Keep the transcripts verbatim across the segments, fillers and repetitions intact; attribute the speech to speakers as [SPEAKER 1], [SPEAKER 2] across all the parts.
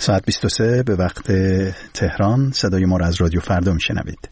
[SPEAKER 1] ساعت بیست و سه به وقت تهران. صدای ما را از رادیو فردا میشنوید.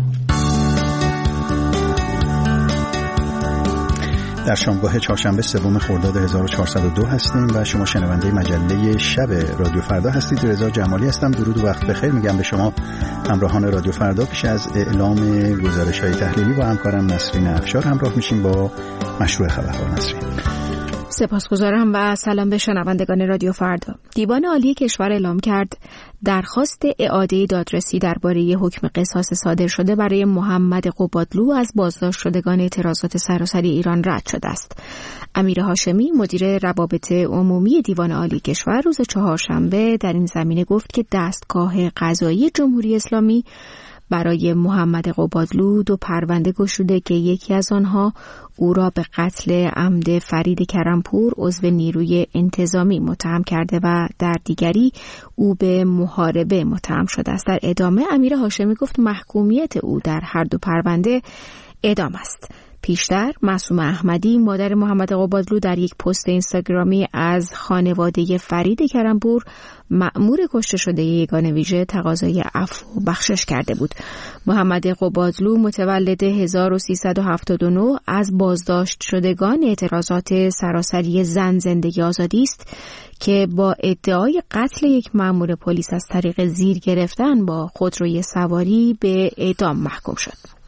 [SPEAKER 1] در شامگاه چهارشنبه سوم خرداد هزار و چهارصد و دو هستیم و شما شنونده مجله شب رادیو فردا هستید. رضا جمالی هستم. درود و وقت بخیر میگم به شما همراهان رادیو فردا. پیش از اعلام گزارش‌های تحلیلی با همکارم نسرین افشار همراه میشیم با مشروع خبرها. نسرین.
[SPEAKER 2] سپاسگزارم و سلام به شنوندگان رادیو فردا. دیوان عالی کشور اعلام کرد درخواست اعاده دادرسی درباره حکم قصاص صادر شده برای محمد قبادلو از بازداشت شدگان اعتراضات سراسری ایران رد شده است. امیر هاشمی مدیر روابط عمومی دیوان عالی کشور روز چهارشنبه در این زمینه گفت که دستگاه قضایی جمهوری اسلامی برای محمد قبادلو دو پرونده گشوده که یکی از آنها او را به قتل عمد فرید کرمپور عضو نیروی انتظامی متهم کرده و در دیگری او به محاربه متهم شده است. در ادامه امیر هاشمی گفت محکومیت او در هر دو پرونده اعدام است. پیشتر معصومه احمدی مادر محمد قبادلو در یک پست اینستاگرامی از خانواده فرید کرمپور مأمور کشته شده یگان ویژه تقاضای عفو و بخشش کرده بود. محمد قبادلو متولد هزار و سیصد و هفتاد و نه از بازداشت شدگان اعتراضات سراسری زن زندگی آزادی است که با ادعای قتل یک مأمور پلیس از طریق زیر گرفتن با خودروی سواری به اعدام محکوم شد.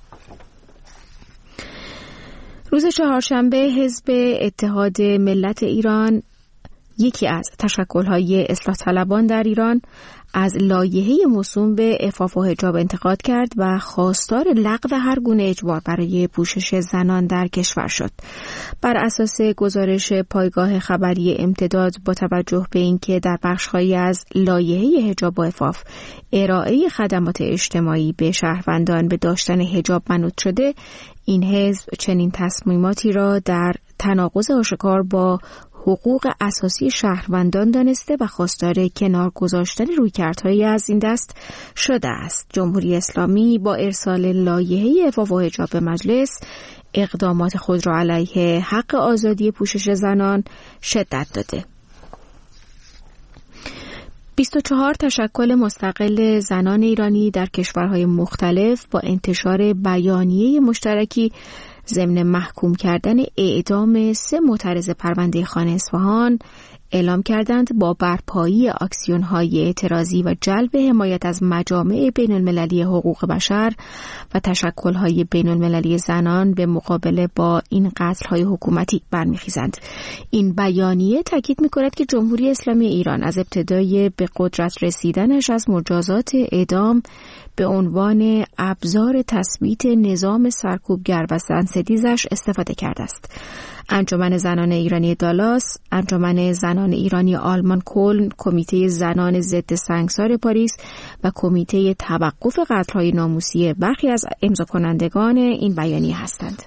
[SPEAKER 2] روز چهارشنبه حزب اتحاد ملت ایران، یکی از تشکل‌های اصلاح طلبان در ایران، از لایحه موسوم به عفاف و حجاب انتقاد کرد و خواستار لغو هر گونه اجبار برای پوشش زنان در کشور شد. بر اساس گزارش پایگاه خبری امتداد با توجه به اینکه در بخش‌هایی از لایحه حجاب و عفاف ارائه خدمات اجتماعی به شهروندان به داشتن حجاب منوط شده، این حزب چنین تصمیماتی را در تناقض آشکار با حقوق اساسی شهروندان دانسته و خواستار کنار گذاشتن رویکردهایی از این دست شده است. جمهوری اسلامی با ارسال لایحه عفاف و حجاب به مجلس اقدامات خود را علیه حق آزادی پوشش زنان شدت داده. بیست و چهار تشکل مستقل زنان ایرانی در کشورهای مختلف با انتشار بیانیه مشترکی ضمن محکوم کردن اعدام سه معترض پرونده خان اصفهان اعلام کردند با برپایی اکسیون‌های اعتراضی و جلب حمایت از مجامع بین‌المللی حقوق بشر و تشکل‌های بین‌المللی زنان به مقابله با این قتل‌های حکومتی برمیخیزند. این بیانیه تاکید می‌کند که جمهوری اسلامی ایران از ابتدای به قدرت رسیدنش از مجازات اعدام به عنوان ابزار تثبیت نظام سرکوبگر و زنستیزش استفاده کرده است. انجمن زنان ایرانی دالاس، انجمن زنان ایرانی آلمان کلن، کمیته زنان ضد سنگسار پاریس و کمیته توقف قتل‌های ناموسی برخی از امضاکنندگان این بیانیه هستند.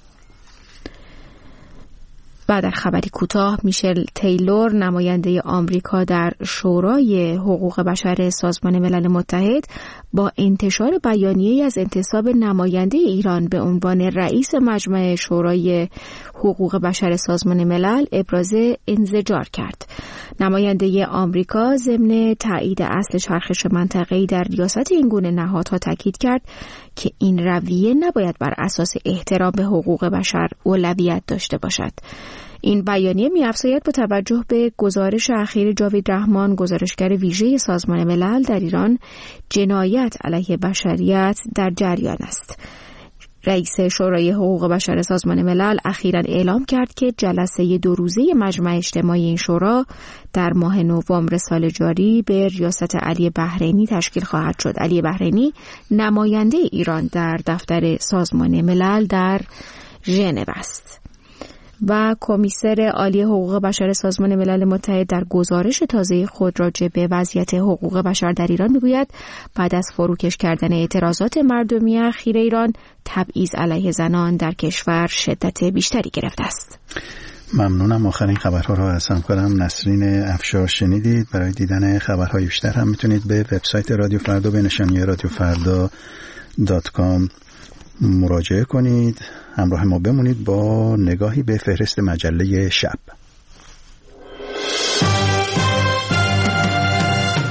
[SPEAKER 2] و در خبری کوتاه، میشل تیلور نماینده آمریکا در شورای حقوق بشر سازمان ملل متحد با انتشار بیانیه‌ای از انتصاب نماینده ایران به عنوان رئیس مجمع شورای حقوق بشر سازمان ملل ابراز انزجار کرد. نماینده آمریکا ضمن تایید اصل چرخش منطقه‌ای در ریاست این گونه نهادها تاکید کرد که این رویه نباید بر اساس احترام به حقوق بشر اولویت داشته باشد. این بیانیه می‌افزاید با توجه به گزارش اخیر جاوید رحمان، گزارشگر ویژه سازمان ملل در ایران، جنایت علیه بشریت در جریان است. رئیس شورای حقوق بشر سازمان ملل اخیراً اعلام کرد که جلسه دو روزه مجمع اجتماعی این شورا در ماه نوامبر سال جاری به ریاست علی بحرینی تشکیل خواهد شد. علی بحرینی نماینده ایران در دفتر سازمان ملل در ژنو است. و کمیسر عالی حقوق بشر سازمان ملل متحد در گزارش تازه خود راجع به وضعیت حقوق بشر در ایران میگوید بعد از فروکش کردن اعتراضات مردمی اخیر ایران، تبعیض علیه زنان در کشور شدت بیشتری گرفته است.
[SPEAKER 1] ممنونم. آخرین خبرها را از همکارم نسرین افشار شنیدید. برای دیدن خبرهای بیشتر هم میتونید به وبسایت رادیو فردا به نشانی رادیو فردا دات کام مراجعه کنید. همراه ما بمونید با نگاهی به فهرست مجله شب.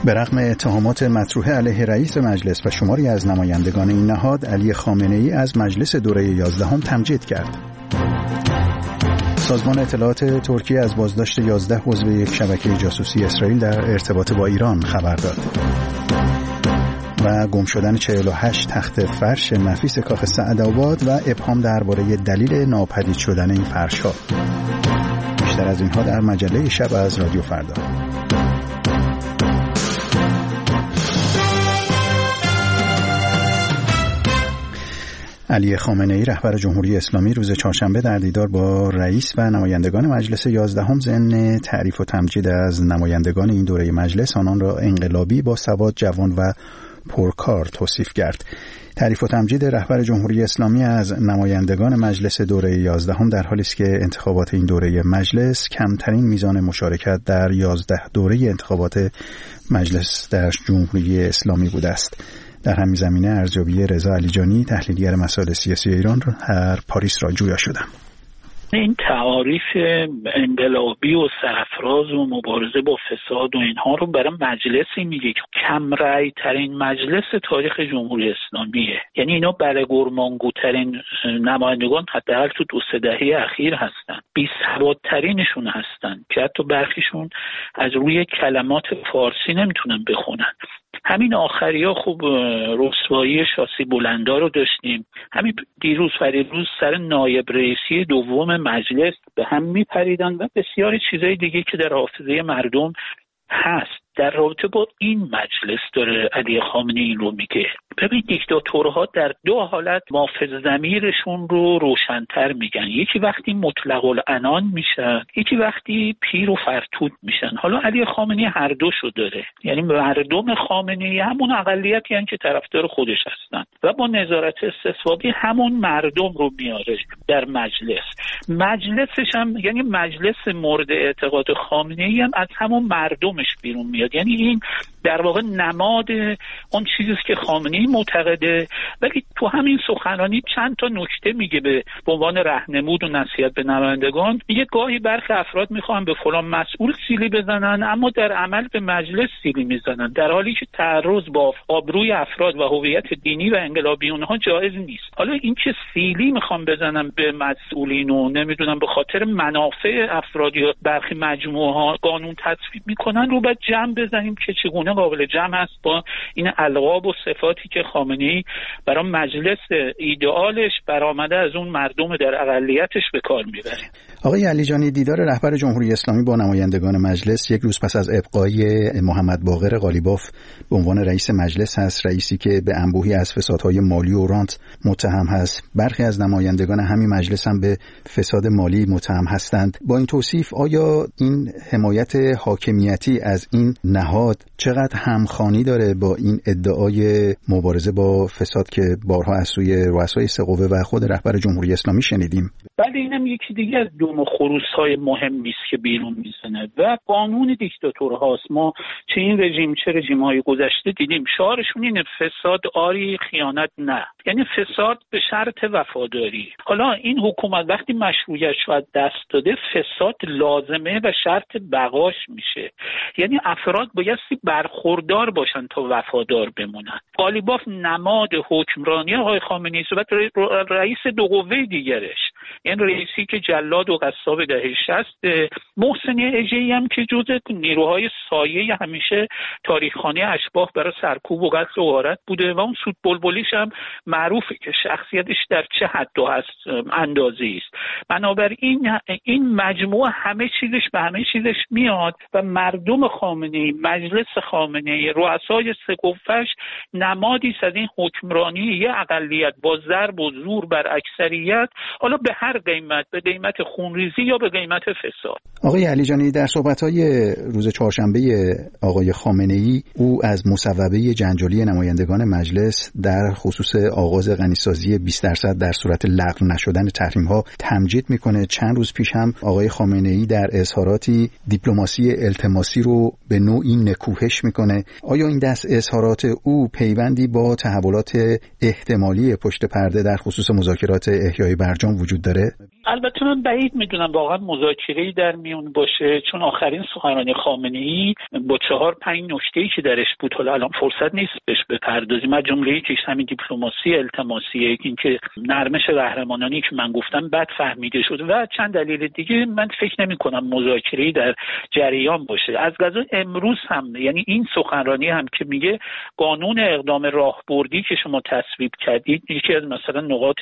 [SPEAKER 1] به رغم اتهامات مطروحه علیه رئیس مجلس و شماری از نمایندگان این نهاد، علی خامنه‌ای از مجلس دوره یازدهم تمجید کرد. سازمان اطلاعات ترکیه از بازداشت یازده عضو یک شبکه جاسوسی اسرائیل در ارتباط با ایران خبر داد. و گم شدن چهل و هشت تخت فرش نفیس کاخ سعدآباد و ابهام درباره دلیل ناپدید شدن این فرش‌ها. بیشتر از اینها در مجله شب از رادیو فردا. علی خامنه‌ای رهبر جمهوری اسلامی روز چهارشنبه در دیدار با رئیس و نمایندگان مجلس یازدهم ضمن تعریف و تمجید از نمایندگان این دوره مجلس آنان را انقلابی، با سواد، جوان و پرکار توصیف کرد. تعریف و تمجید رهبر جمهوری اسلامی از نمایندگان مجلس دوره یازدهم در حالی است که انتخابات این دوره مجلس کمترین میزان مشارکت در یازده دوره انتخابات مجلس در جمهوری اسلامی بوده است. در همین زمینه ارزیابی رضا علیجانی، تحلیلگر مسائل سیاسی ایران، در پاریس را جویا شدم.
[SPEAKER 3] این تعاریف انقلابی و سرفراز و مبارزه با فساد و اینها رو برای مجلسی میگه که کم رأی ترین مجلس تاریخ جمهوری اسلامیه. یعنی اینا برگرمانگوترین نمایندگان حداقل تو دو سه دهه اخیر هستن، بی سوادترینشون هستن که حتی برخیشون از روی کلمات فارسی نمیتونن بخونن. همین آخریا خوب رسوایی شاسی بلندا رو داشتیم. همین دیروز فریروز سر نایب رئیسی دوم مجلس به هم میپریدن و بسیاری چیزای دیگه که در حافظه مردم هست. در رابطه با این مجلس داره علی خامنه‌ای این رو میگه. ببین دیکتاتورها در دو حالت محافظ ضمیرشون رو روشن‌تر میگن. یکی وقتی مطلق العنان میشن، یکی وقتی پیر و فرتود میشن. حالا علی خامنه‌ای هر دوشو داره. یعنی مردم خامنه‌ای همون اقلیتی هستن که طرفدار خودش هستن و با نظارت استصوابی همون مردم رو میاره در مجلس. مجلسش هم یعنی مجلس مورد اعتقاد خامنه‌ای هم از همون مردمش بیرون میاد. یعنی این در واقع نماد اون چیزی است که خامنه‌ای معتقده، ولی تو همین سخنرانی چند تا نکته میگه به عنوان راهنمود و نصیحت به نمایندگان. میگه گاهی برخی افراد میخوان به فلان مسئول سیلی بزنن اما در عمل به مجلس سیلی میزنن، در حالی که تعرض با آبروی افراد و هویت دینی و انقلابی اونها جایز نیست. حالا این که سیلی میخوان بزنن به مسئولین و نمیدونم به خاطر منافع افراد یا برخی مجموعه ها قانون تصویب میکنن رو بعد جمع بزنیم که چگونه قابل جمع است با این القاب و صفاتی که خامنه‌ای برای مجلس ایدئالش برآمده از اون مردم در اقلیتش به کار میبره.
[SPEAKER 1] آقای علیجانی، دیدار رهبر جمهوری اسلامی با نمایندگان مجلس یک روز پس از ابقای محمد باقر قالیباف به عنوان رئیس مجلس هست، رئیسی که به انبوهی از فسادهای مالی و رانت متهم هست. برخی از نمایندگان همین مجلس هم به فساد مالی متهم هستند. با این توصیف آیا این حمایت حاکمیتی از این نهاد چقدر همخوانی داره با این ادعای مبارزه با فساد که بارها از سوی رؤسای سه قوه و خود رهبر جمهوری اسلامی شنیدیم؟
[SPEAKER 3] بله، اینم یکی دیگه از دوم خروس‌های مهمی است که بیرون میزنه و قانون دیکتاتورهاست. ما چه این رژیم چه رژیم‌های گذشته دیدیم شعارشون اینه فساد آری خیانت نه، یعنی فساد به شرط وفاداری. حالا این حکومت وقتی مشروعیتش رو دست داده فساد لازمه و شرط بقاش میشه، یعنی افراد بایستی برخوردار باشن تا وفادار بمونن. قالیباف نماد حکمرانی آقای خامنه‌ای است و رئیس دو قوه دیگرش، این رئیسی که جلاد و قصاب دهه شصت، محسن اژه‌ای هم که جزء نیروهای سایه همیشه تاریخخوانی اشباح برای سرکوب و قتل و غارت بوده و اون سود بلبلیش هم معروفه که شخصیتش در چه حد و هست اندازه‌ای است. بنابراین این مجموعه همه چیزش به همه چیزش میاد و مردم خامنه‌ای، مجلس خامنه‌ای، رؤسای سه قوه‌اش نمادی از این حکمرانی یه اقلیت با ضرب و زور بر اکثریت، حالا به هر قیمت، به قیمت خونریزی یا به قیمت فساد.
[SPEAKER 1] آقای علیجانی، در صحبت‌های روز چهارشنبه آقای خامنه‌ای او از مصوبه جنجالی نمایندگان مجلس در خصوص آغاز غنیسازی بیست درصد در صورت لغو نشدن تحریم‌ها تمجید میکنه. چند روز پیش هم آقای خامنه‌ای در اظهاراتی دیپلماسی التماسی رو به نوعی نکوهش میکنه. آیا این دست اظهارات او پیوندی با تحولات احتمالی پشت پرده در خصوص مذاکرات احیای برجام وجود داره؟
[SPEAKER 3] البته من بعید میدونم واقعا مذاکره‌ای در میون باشه، چون آخرین سخنرانی خامنه‌ای با چهار پنج نکته‌ای که درش بود، حالا الان فرصت نیست بهش بپردازیم، از جمله یکیش همین دیپلماسی التماسیه، اینکه نرمش قهرمانانی که من گفتم بد فهمیده شد و چند دلیل دیگه. من فکر نمی‌کنم مذاکره‌ای در جریان باشه. از قضا امروز هم، یعنی این سخنرانی هم که میگه قانون اقدام راهبردی که شما تصویب کردید یکی از مثلا نقاط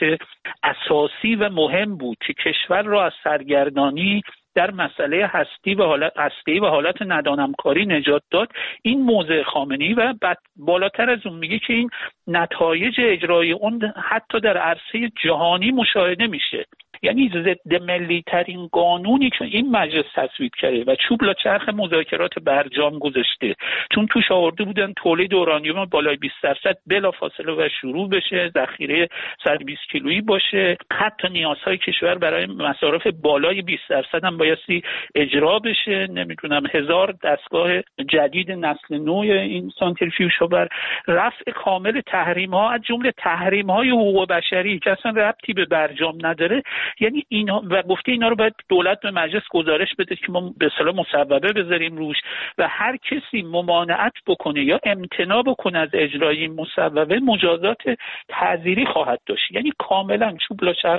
[SPEAKER 3] اساسی و مهم بود که کشور را از سرگردانی در مسئله هستی و حالت هستی و حالت ندانمکاری نجات داد. این موضع خامنه‌ای و بعد بالاتر از اون میگه که این نتایج اجرای اون حتی در عرصه جهانی مشاهده میشه. یعنی ضد ملی ترین قانونی که این مجلس تصویب کرده و چوب لا چرخ مذاکرات برجام گذاشته، چون توش آورده بودن تولید اورانیوم بالای بیست درصد بلافاصله و شروع بشه، ذخیره صد و بیست کیلویی باشه، حتی نیازهای کشور برای مصارف بالای بیست درصد هم بایستی اجرا بشه، نمیدونم هزار دستگاه جدید نسل نو این سانتریفیوژها بر رفع کامل تحریم ها، از جمله تحریم های حقوق بشری که اصلا ربطی به برجام نداره. یعنی اینا و گفته اینا رو باید دولت به مجلس گزارش بده که ما به اصطلاح مصوبه بذاریم روش و هر کسی ممانعت بکنه یا امتناع بکنه از اجرای این مصوبه مجازات تعزیری خواهد داشت. یعنی کاملا چوب لا چرخ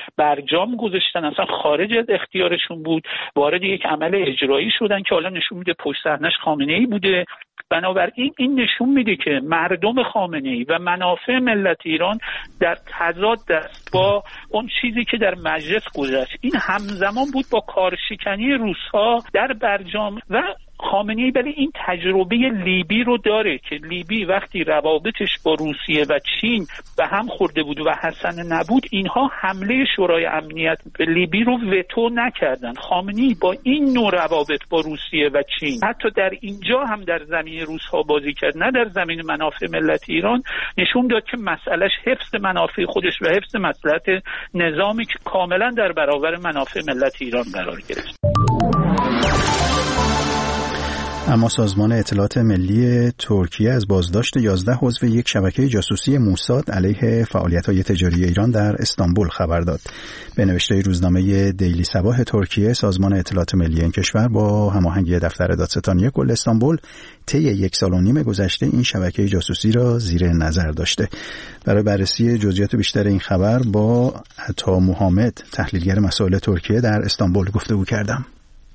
[SPEAKER 3] برجام گذاشتن، اصلا خارج از اختیارشون بود، وارد یک عمل اجرایی شدن که حالا نشون میده پشت صحنه‌اش خامنه‌ای بوده. بنابراین این نشون میده که مردم خامنه‌ای و منافع ملت ایران در تضاد است با اون چیزی که در مجلس گذشت. این همزمان بود با کارشکنی روس‌ها در برجام و خامنه‌ای. ولی این تجربه لیبی رو داره که لیبی وقتی روابطش با روسیه و چین به هم خورده بود و حسن نبود، اینها حمله شورای امنیت به لیبی رو وتو نکردن. خامنه‌ای با این نوع روابط با روسیه و چین حتی در اینجا هم در زمین روس‌ها بازی کرد، نه در زمین منافع ملت ایران، نشون داد که مسئلهش حفظ منافع خودش و حفظ مصلحت نظامی که کاملا در برابر منافع ملت ایران قرار گرفت.
[SPEAKER 1] اما سازمان اطلاعات ملی ترکیه از بازداشت یازده عضو یک شبکه جاسوسی موساد علیه فعالیت‌های تجاری ایران در استانبول خبر داد. به نوشته روزنامه دیلی صباح ترکیه، سازمان اطلاعات ملی این کشور با هماهنگی دفتر دادستانی کل استانبول طی یک سال و نیم گذشته این شبکه جاسوسی را زیر نظر داشته. برای بررسی جزئیات بیشتر این خبر با عطا محمد، تحلیلگر مسائل ترکیه در استانبول گفتگو کردم.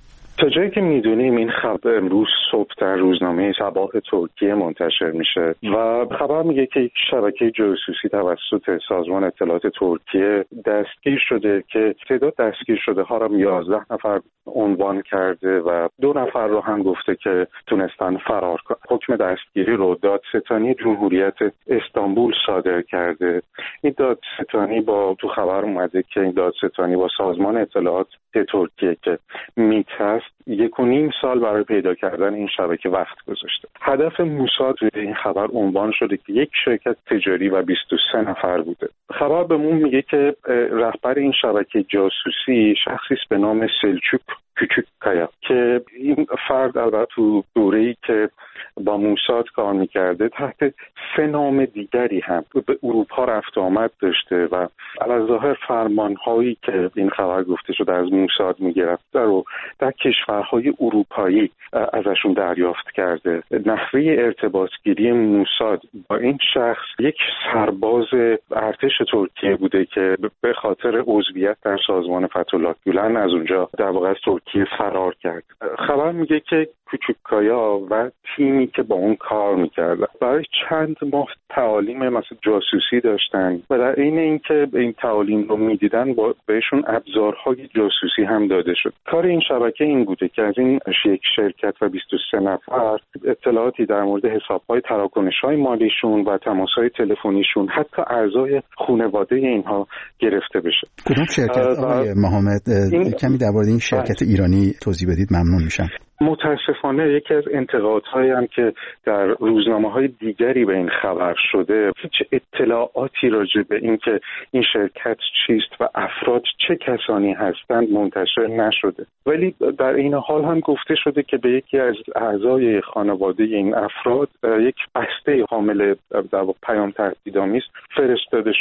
[SPEAKER 4] تا جایی که میدونیم این خبر امروز صبح در روزنامه صباح ترکیه منتشر میشه و خبر میگه که یک شبکه جاسوسی توسط سازمان اطلاعات ترکیه دستگیر شده که تعداد دستگیر شده ها را یازده نفر عنوان کرده و دو نفر رو هم گفته که تونستن فرار کنن. حکم دستگیری رو دادستانی جمهوریت استانبول صادر کرده. این دادستانی با تو خبر اومده که این دادستانی با سازمان اطلاعات ترکیه که میتست یک و نیم سال برای پیدا کردن این شبکه وقت گذاشته. هدف موساد توی این خبر عنوان شده که یک شرکت تجاری و بیست و سه نفر بوده. خبر بهمون میگه که رهبر این شبکه جاسوسی شخصی است به نام سلچوک کوچوککایا که این فرد البته تو دوره‌ای که با موساد کار میکرده تحت سه نام دیگری هم به اروپا رفت و آمد داشته و علاوه فرمانهایی که این خبر گفته شده از موساد میگرفته رو در کشورهای اروپایی ازشون دریافت کرده. نحوه ارتباطگیری موساد با این شخص یک سرباز ارتش ترکیه بوده که به خاطر عضویت در سازمان فتح‌الله گولن از اونجا در واقع از ترکیه فرار کرد. خبر میگه که کوچوککایا و تیمی که با اون کار میکردن برای چند ماه تعالیم مثلا جاسوسی داشتن و در عین اینکه این تعالیم رو میدیدن با بهشون ابزارهای جاسوسی هم داده شد. کار این شبکه این بوده که از این یک شرکت و بیست و سه نفر اطلاعاتی در مورد حسابهای تراکنش‌های مالیشون و تماس‌های تلفنیشون حتی اعضای خانواده اینها گرفته بشه.
[SPEAKER 1] کدوم شرکت آقای محمد این... کمی درباره این شرکت ایرانی توضیح بدید ممنون میشم.
[SPEAKER 4] متاسفانه یکی از انتقادهایی هم که در روزنامه‌های دیگری به این خبر شده، هیچ اطلاعاتی راجع به این که این شرکت چیست و افراد چه کسانی هستند منتشر نشده. ولی در این حال هم گفته شده که به یکی از اعضای خانواده این افراد یک بسته حامل در پیام تهدیدآمیز فرستاده شد.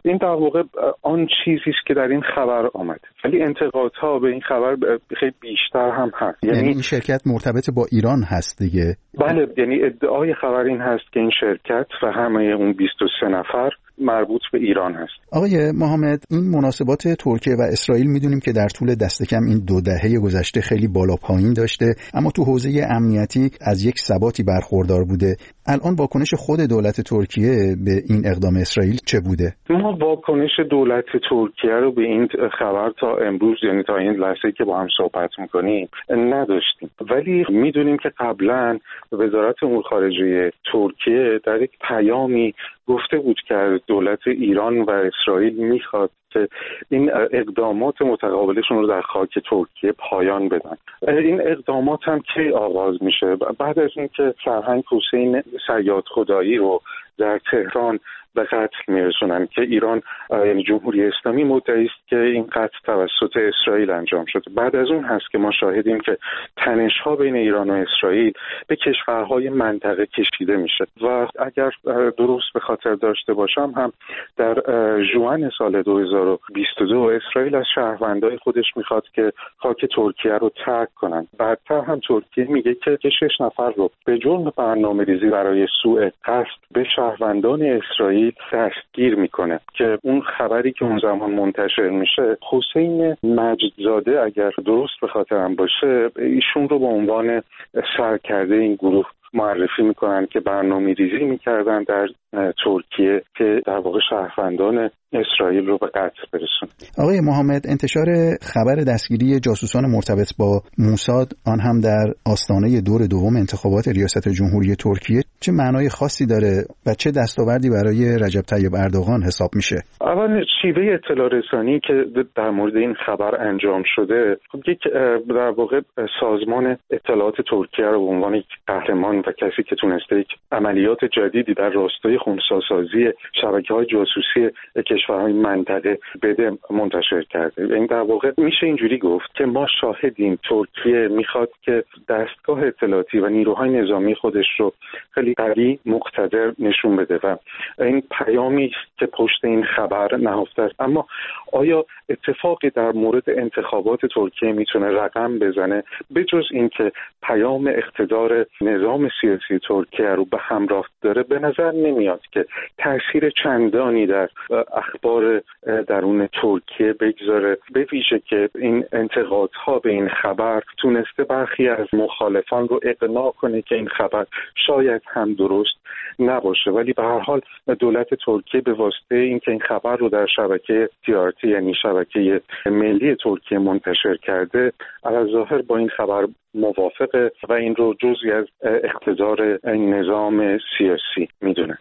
[SPEAKER 4] این در واقع آن چیزی است که در این خبر آمد، ولی انتقادها به این خبر خیلی بیشتر هم هست.
[SPEAKER 1] یعنی این شرکت مرتبط با ایران هست دیگه؟
[SPEAKER 4] بله، یعنی ادعای خبر این هست که این شرکت و همه اون بیست و سه نفر مربوط به ایران هست.
[SPEAKER 1] آقای محمد، این مناسبات ترکیه و اسرائیل میدونیم که در طول دست کم این دو دهه گذشته خیلی بالا پایین داشته، اما تو حوزه امنیتی از یک ثباتی برخوردار بوده. الان واکنش خود دولت ترکیه به این اقدام اسرائیل چه بوده؟
[SPEAKER 4] ما واکنش دولت ترکیه رو به این خبر تا امروز، یعنی تا این لحظه که با هم صحبت میکنیم، نداشتیم، ولی میدونیم که قبلا وزارت امور خارجه ترکیه در یک پیامی گفته بود که دولت ایران و اسرائیل میخواد که این اقدامات متقابلشون رو در خاک ترکیه پایان بدن. این اقدامات هم کی آغاز میشه؟ بعد از اینکه سرهنگ حسین صیاد خدایی رو در تهران به قتل میرسونن که ایران، یعنی جمهوری اسلامی، مدعی است که این قتل توسط اسرائیل انجام شده. بعد از اون هست که ما شاهدیم که تنش‌ها بین ایران و اسرائیل به کشورهای منطقه کشیده میشه و اگر درست به خاطر داشته باشم هم در ژوئن سال دو هزار و بیست و دو اسرائیل از شهروندای خودش میخواد که خاک ترکیه رو ترک کنن. بعدتر هم ترکیه میگه که شش نفر رو به جرم برنامه‌ریزی برای سوء قصد به شهروندان اسرائیل دستگیر میکنه که اون خبری که اون زمان منتشر میشه، حسین مجدزاده اگر درست به خاطرم باشه، ایشون رو به عنوان سرکرده این گروه معرفی میکنن که برنامه ریزی میکردن در ترکیه که در واقع شهروندان اسرائیل رو به قتل برسون.
[SPEAKER 1] آقای محمد، انتشار خبر دستگیری جاسوسان مرتبط با موساد، آن هم در آستانه دور دوم انتخابات ریاست جمهوری ترکیه، چه معنای خاصی داره و چه دستاوردی برای رجب طیب اردوغان حساب میشه؟
[SPEAKER 4] اول شیوه اطلاع رسانی که در مورد این خبر انجام شده، یک در واقع سازمان اطلاعات ترکیه رو به عنوان یک قهرمان و کسی که تونسته یک عملیات جدیدی در راستای خنثی‌سازی شبکه‌های جاسوسی کشورهای منطقه بده منتشر کرده. این در واقع میشه اینجوری گفت که ما شاهدیم ترکیه میخواد که دستگاه اطلاعاتی و نیروهای نظامی خودش رو خیلی قوی، مقتدر نشون بده و این پیامی که پشت این خبر نهفته است. اما آیا اتفاقی در مورد انتخابات ترکیه میتونه رقم بزنه به جز اینکه پیام اقتدار نظام سیاسی ترکیه رو به همراه داره؟ به نظر نمیاد که تأثیر چندانی در اخبار درون ترکیه بگذاره، به ویژه که این انتقادها به این خبر تونسته برخی از مخالفان رو اقناع کنه که این خبر شاید هم درست نباشه. ولی به هر حال دولت ترکیه به واسطه اینکه این خبر رو در شبکه تی آر تی، یعنی شبکه ملی ترکیه، منتشر کرده، علی‌ظاهر با این خبر موافقه و این رو جزئی از اقتدار نظام سیاسی میدونه.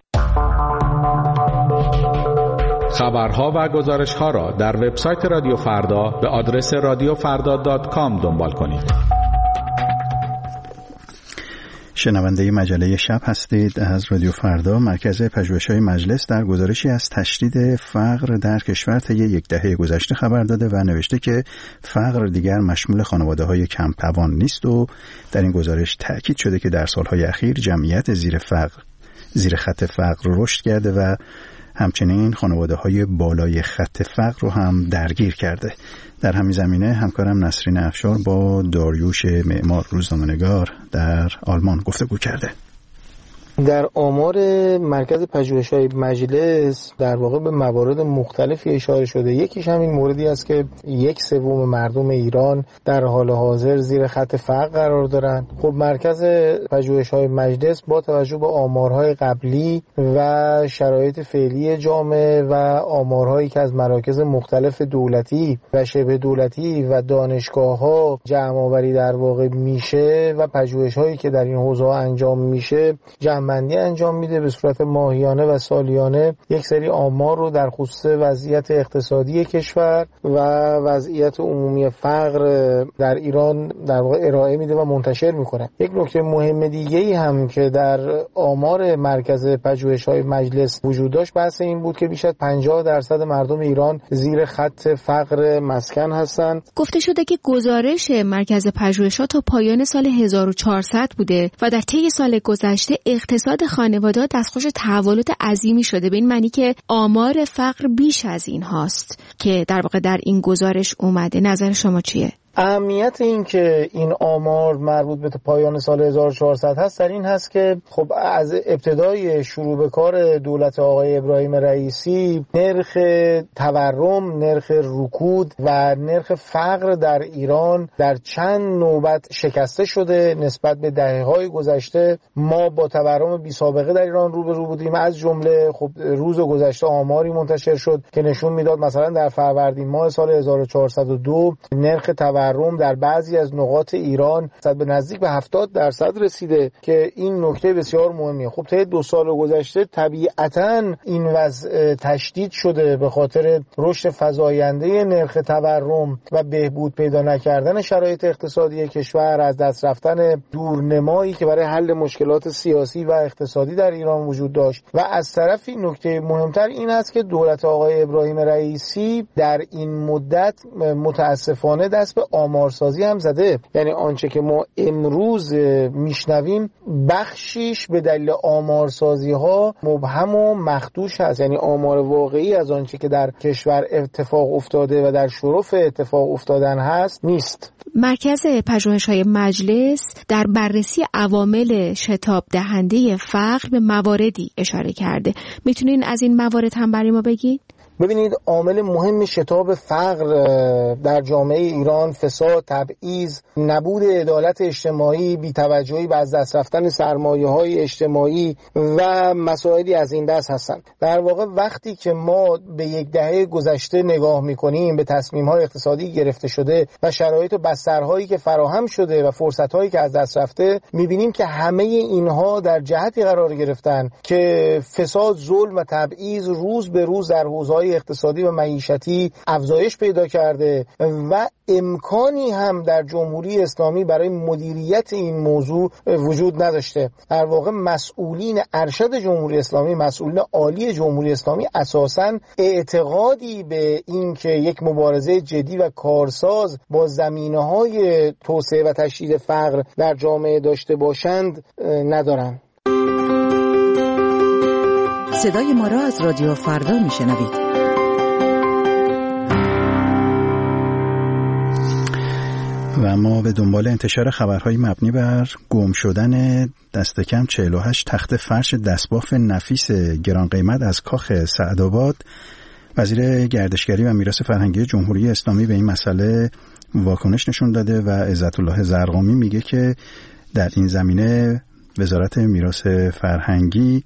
[SPEAKER 5] خبرها و گزارش‌ها را در وبسایت رادیو فردا به آدرس رادیو فردا دات کام دنبال کنید.
[SPEAKER 1] شنونده مجله شب هستید از رادیو فردا. مرکز پژوهش‌های مجلس در گزارشی از تشدید فقر در کشور طی یک دهه گذشته خبر داده و نوشته که فقر دیگر مشمول خانواده‌های کم توان نیست و در این گزارش تأکید شده که در سال‌های اخیر جمعیت زیر فقر زیر خط فقر رشد کرده و همچنین خانواده‌های بالای خط فقر رو هم درگیر کرده. در همین زمینه همکارم نسرین افشار با داریوش معمار روزنامه‌نگار در آلمان گفتگو کرده.
[SPEAKER 6] در آمار مرکز پژوهش‌های مجلس در واقع به موارد مختلفی اشاره شده. یکیش همین موردی است که یک سوم مردم ایران در حال حاضر زیر خط فقر قرار دارند. خب مرکز پژوهش‌های مجلس با توجه به آمارهای قبلی و شرایط فعلی جامعه و آمارهایی که از مراکز مختلف دولتی و شبه دولتی و دانشگاه‌ها جمع‌آوری در واقع میشه و پژوهش‌هایی که در این حوزه انجام میشه، جمع‌بندی انجام میده به صورت ماهیانه و سالیانه یک سری آمار رو در خصوص وضعیت اقتصادی کشور و وضعیت عمومی فقر در ایران در واقع ارائه میده و منتشر میکنه. یک نکته مهم دیگه‌ای هم که در آمار مرکز پژوهش‌های مجلس وجود داشت بحث این بود که بیش از پنجاه درصد مردم ایران زیر خط فقر مسکن هستند.
[SPEAKER 2] گفته شده که گزارش مرکز پژوهش‌ها تا پایان سال هزار و چهارصد بوده و در طی سال گذشته اقتصاد اقتصاد خانواده‌ها دستخوش تحولات عظیمی شده، به این معنی که آمار فقر بیش از این هاست که در واقع در این گزارش اومده. نظر شما چیه؟
[SPEAKER 6] اهمیت این که این آمار مربوط به پایان سال هزار و چهارصد هست در این هست که خب از ابتدای شروع به کار دولت آقای ابراهیم رئیسی نرخ تورم، نرخ رکود و نرخ فقر در ایران در چند نوبت شکسته شده. نسبت به دهه‌های گذشته ما با تورم بی سابقه در ایران روبرو بودیم. از جمله خب روز گذشته آماری منتشر شد که نشون میداد مثلا در فروردین ماه سال هزار و چهارصد و دو نرخ تورم در بعضی از نقاط ایران صد به نزدیک به هفتاد درصد رسیده که این نکته بسیار مهمیه. خب طی دو سال گذشته طبیعتاً این وضع تشدید شده به خاطر رشد فزاینده نرخ تورم و بهبود پیدا نکردن شرایط اقتصادی کشور، از دست رفتن دورنمایی که برای حل مشکلات سیاسی و اقتصادی در ایران وجود داشت. و از طرفی نکته مهمتر این است که دولت آقای ابراهیم رئیسی در این مدت متاسفانه دست به آمارسازی هم زده. یعنی آنچه که ما امروز میشنویم بخشیش به دلیل آمارسازی ها مبهم و مخدوش هست، یعنی آمار واقعی از آنچه که در کشور اتفاق افتاده و در شرف اتفاق افتادن هست نیست.
[SPEAKER 2] مرکز پژوهش‌های مجلس در بررسی عوامل شتاب دهنده فقر به مواردی اشاره کرده. میتونین از این موارد هم برای ما بگید؟
[SPEAKER 6] ببینید، عامل مهم شتاب فقر در جامعه ایران فساد، تبعیض، نبود عدالت اجتماعی، بی‌توجهی و از دست رفتن سرمایه‌های اجتماعی و مسائلی از این دست هستند. در واقع وقتی که ما به یک دهه گذشته نگاه می‌کنیم، به تصمیم‌های اقتصادی گرفته شده و شرایط و بسترهایی که فراهم شده و فرصت‌هایی که از دست رفته، می‌بینیم که همه اینها در جهتی قرار گرفتن که فساد، ظلم و تبعیض روز به روز در حوزه‌های اقتصادی و معیشتی افزایش پیدا کرده و امکانی هم در جمهوری اسلامی برای مدیریت این موضوع وجود نداشته. در واقع مسئولین ارشد جمهوری اسلامی، مسئولین عالی جمهوری اسلامی اساساً اعتقادی به این که یک مبارزه جدی و کارساز با زمینه‌های توسعه و تشدید فقر در جامعه داشته باشند ندارند.
[SPEAKER 7] صدای ما را از رادیو فردا میشنوید.
[SPEAKER 1] و ما به دنبال انتشار خبرهای مبنی بر گم شدن دست کم چهل و هشت تخت فرش دستباف نفیس گران قیمت از کاخ سعدآباد. وزیر گردشگری و میراث فرهنگی جمهوری اسلامی به این مسئله واکنش نشون داده و عزت الله زرقامی میگه که در این زمینه وزارت میراث فرهنگی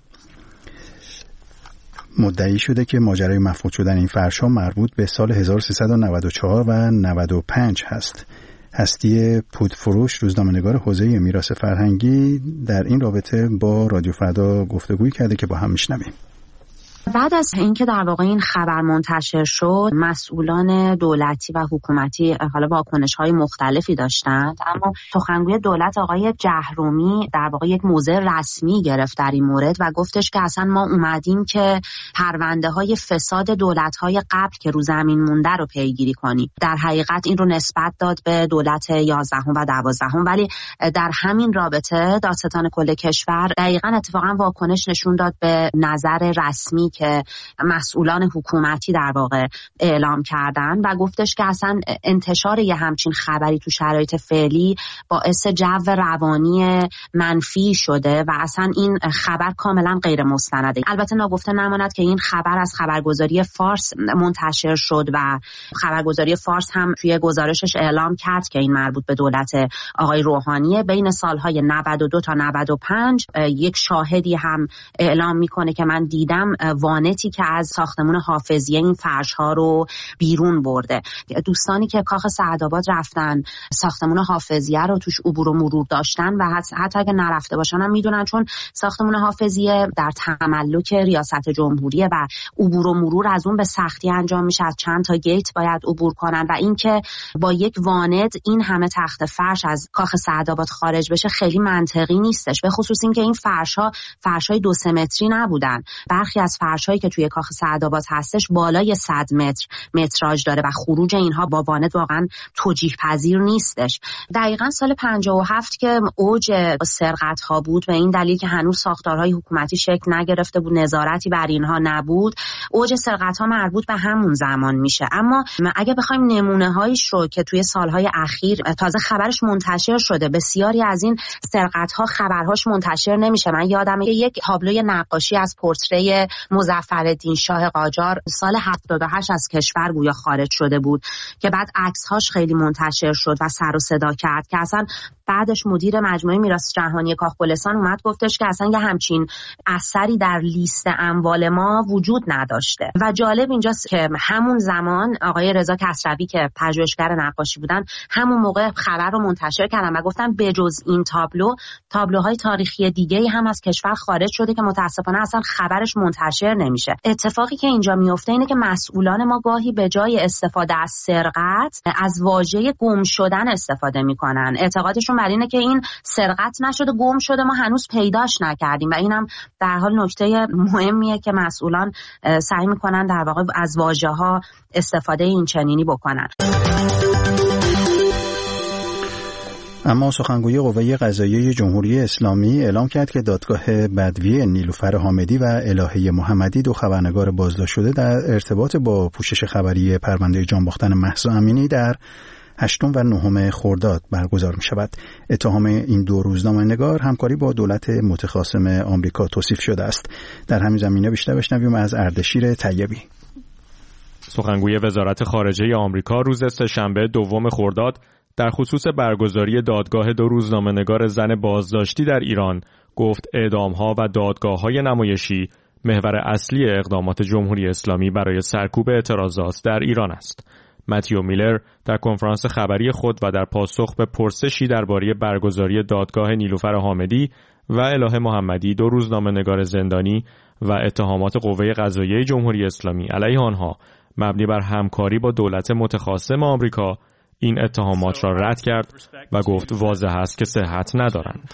[SPEAKER 1] مدعی شده که ماجرای مفقود شدن این فرش‌ها مربوط به سال هزار و سیصد و نود و چهار و نود و پنج هست. هستی پودفروش، روزنامه‌نگار حوزه میراث فرهنگی، در این رابطه با رادیو فردا گفتگویی کرده که با هم میشنویم.
[SPEAKER 8] بعد از اینکه در واقع این خبر منتشر شد، مسئولان دولتی و حکومتی حالا واکنش‌های مختلفی داشتند، اما سخنگوی دولت آقای جهرومی در واقع یک موضع رسمی گرفت در این مورد و گفتش که اصلا ما اومدیم که پرونده‌های فساد دولت‌های قبل که رو زمین مونده رو پیگیری کنیم. در حقیقت این رو نسبت داد به دولت یازدهم و دوازدهم، ولی در همین رابطه دادستان کل کشور دقیقاً اتفاقاً واکنش نشون داد به نظر رسمی که مسئولان حکومتی در واقع اعلام کردن و گفتش که اصلا انتشار یه همچین خبری تو شرایط فعلی باعث جو روانی منفی شده و اصلا این خبر کاملا غیر مستنده. البته ناگفته نماند که این خبر از خبرگزاری فارس منتشر شد و خبرگزاری فارس هم توی گزارشش اعلام کرد که این مربوط به دولت آقای روحانیه. بین سالهای نود و دو تا نود و پنج یک شاهدی هم اعلام میکنه که من دیدم وانتی که از ساختمون حافظیه این فرش‌ها رو بیرون برده. دوستانی که کاخ سعدآباد رفتن ساختمون حافظیه رو توش عبور و مرور داشتن و حتی اگه نرفته باشن هم میدونن، چون ساختمون حافظیه در تملک ریاست جمهوریه و عبور و مرور از اون به سختی انجام میشه، از چند تا گیت باید عبور کنن و اینکه با یک واند این همه تخت فرش از کاخ سعدآباد خارج بشه خیلی منطقی نیستش، به خصوص اینکه این فرش‌ها فرش‌های دو سه متری نبودن. برخی از فرش فرش‌هایی که توی کاخ سعدآباد هستش بالای صد متر متراژ داره و خروج اینها با وانت واقعا توجیه پذیر نیستش. دقیقاً سال پنجاه و هفت که اوج سرقت‌ها بود و این دلیل که هنوز ساختارهای حکومتی شکل نگرفته بود، نظارتی بر اینها نبود، اوج سرقت‌ها مربوط به همون زمان میشه. اما اگه بخوایم نمونه‌هایش رو که توی سالهای اخیر تازه خبرش منتشر شده، بسیاری از این سرقت‌ها خبرهاش منتشر نمیشه. من یادمه یک تابلوی نقاشی از پورتری مظفرالدین شاه قاجار سال هفتاد و هشت از کشور گویا خارج شده بود که بعد عکس‌هاش خیلی منتشر شد و سر و صدا کرد که اصلا بعدش مدیر مجموعه میراث جهانی کاخ گلستان اومد گفتش که اصلا یه همچین اثری در لیست اموال ما وجود نداشته. و جالب اینجاست که همون زمان آقای رضا کسروی که پژوهشگر نقاشی بودن همون موقع خبر رو منتشر کردن و گفتن بجز این تابلو تابلوهای تاریخی دیگه‌ای هم از کشور خارج شده که متاسفانه اصلا خبرش منتشر نمیشه. اتفاقی که اینجا میفته اینه که مسئولان ما گاهی به جای استفاده از سرقت از واژه گم شدن استفاده میکنن. اعتقادشون بر اینه که این سرقت نشده، گم شده، ما هنوز پیداش نکردیم و اینم در حال نکته مهمیه که مسئولان سعی میکنن در واقع از واژه‌ها استفاده این چنینی بکنن.
[SPEAKER 1] اما سخنگوی قوه قضاییه جمهوری اسلامی اعلام کرد که دادگاه بدوی نیلوفر حامدی و الهه محمدی دو خبرنگار بازداشت شده در ارتباط با پوشش خبری پرونده جانباختن مهسا امینی در هشتم و نهم خرداد برگزار می شود. اتهام این دو روزنامه‌نگار همکاری با دولت متخاصم آمریکا توصیف شده است. در همین زمینه بیشتر بشنویم از اردشیر طیبی.
[SPEAKER 9] سخنگوی وزارت خارجه آمریکا روز سه‌شنبه دوم خرداد در خصوص برگزاری دادگاه دو روزنامه‌نگار زن بازداشتی در ایران گفت اعدام‌ها و دادگاه‌های نمایشی محور اصلی اقدامات جمهوری اسلامی برای سرکوب اعتراضات در ایران است. متیو میلر در کنفرانس خبری خود و در پاسخ به پرسشی درباره برگزاری دادگاه نیلوفر حامدی و الهه محمدی دو روزنامه‌نگار زندانی و اتهامات قوه قضاییه جمهوری اسلامی علیه آنها مبنی بر همکاری با دولت متخاصم آمریکا این اتهامات را رد کرد و گفت واضح است که صحت ندارند.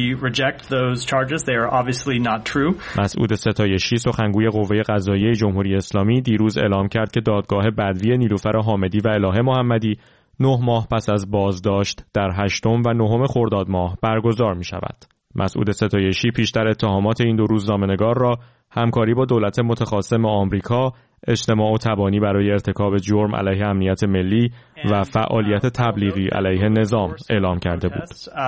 [SPEAKER 9] مسعود ستایشی سخنگوی قوه قضاییه جمهوری اسلامی دیروز اعلام کرد که دادگاه بدوی نیلوفر حامدی و الهه محمدی نه ماه پس از بازداشت در هشتم و نهم خرداد ماه برگزار می شود. مسعود ستایشی پیشتر اتهامات این دو روزنامه‌نگار را همکاری با دولت متخاصم آمریکا، اجتماع و تبانی برای ارتکاب جرم علیه امنیت ملی و فعالیت تبلیغی علیه نظام اعلام کرده بود.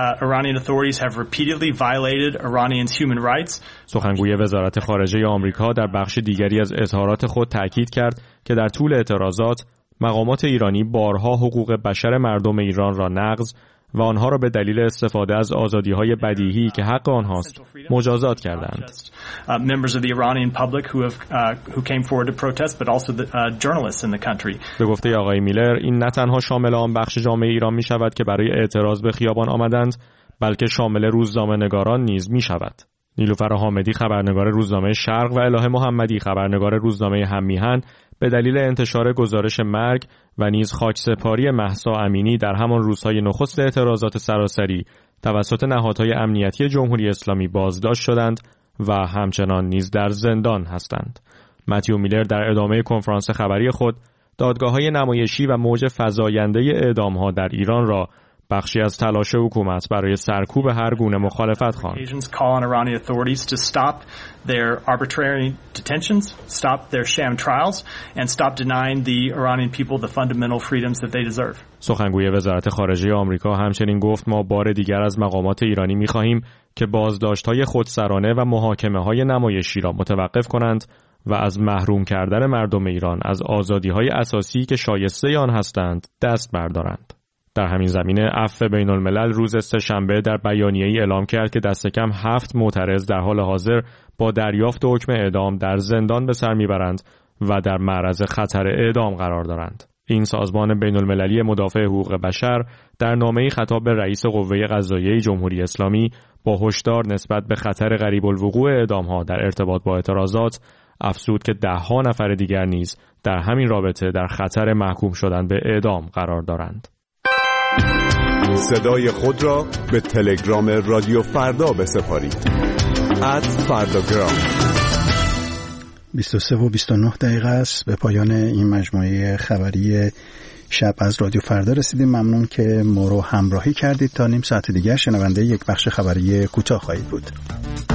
[SPEAKER 9] سخنگوی وزارت خارجه آمریکا در بخش دیگری از اظهارات خود تاکید کرد که در طول اعتراضات مقامات ایرانی بارها حقوق بشر مردم ایران را نقض و آنها را به دلیل استفاده از آزادی‌های بدیهی که حق آنهاست مجازات کردند. به گفته آقای میلر این نه تنها شامل آن بخش جامعه ایران می شود که برای اعتراض به خیابان آمدند، بلکه شامل روزنامه‌نگاران نیز می شود. نیلوفر حامدی خبرنگار روزنامه شرق و الهه محمدی خبرنگار روزنامه هممیهن به دلیل انتشار گزارش مرگ و نیز خاکسپاری مهسا امینی در همان روزهای نخست اعتراضات سراسری توسط نهادهای امنیتی جمهوری اسلامی بازداشت شدند و همچنان نیز در زندان هستند. متیو میلر در ادامه کنفرانس خبری خود دادگاه‌های نمایشی و موج فزاینده اعدام‌ها در ایران را بخشی از تلاش حکومت برای سرکوب هر گونه مخالفت خواند. سخنگوی وزارت خارجه آمریکا همچنین گفت ما بار دیگر از مقامات ایرانی می‌خواهیم که بازداشت‌های خودسرانه و محاکمه‌های نمایشی را متوقف کنند و از محروم کردن مردم ایران از آزادی‌های اساسی که شایسته آن هستند دست بردارند. در همین زمینه عفو بین الملل روز سه‌شنبه در بیانیه‌ای اعلام کرد که دست کم هفت معترض در حال حاضر با دریافت حکم اعدام در زندان به سر میبرند و در معرض خطر اعدام قرار دارند. این سازمان بین المللی مدافع حقوق بشر در نامه‌ای خطاب به رئیس قوه قضاییه جمهوری اسلامی با هشدار نسبت به خطر قریب الوقوع اعدام‌ها در ارتباط با اعتراضات افزود که ده‌ها نفر دیگر نیز در همین رابطه در خطر محکوم شدن به اعدام قرار دارند.
[SPEAKER 10] صدای خود را به تلگرام رادیو فردا بسپارید. ات فرداگرام.
[SPEAKER 1] بیست و سه و بیست و نه دقیقه است. به پایان این مجموعه خبری شب از رادیو فردا رسیدیم. ممنون که ما رو همراهی کردید. تا نیم ساعت دیگر شنونده یک بخش خبری کوتاه خواهید بود.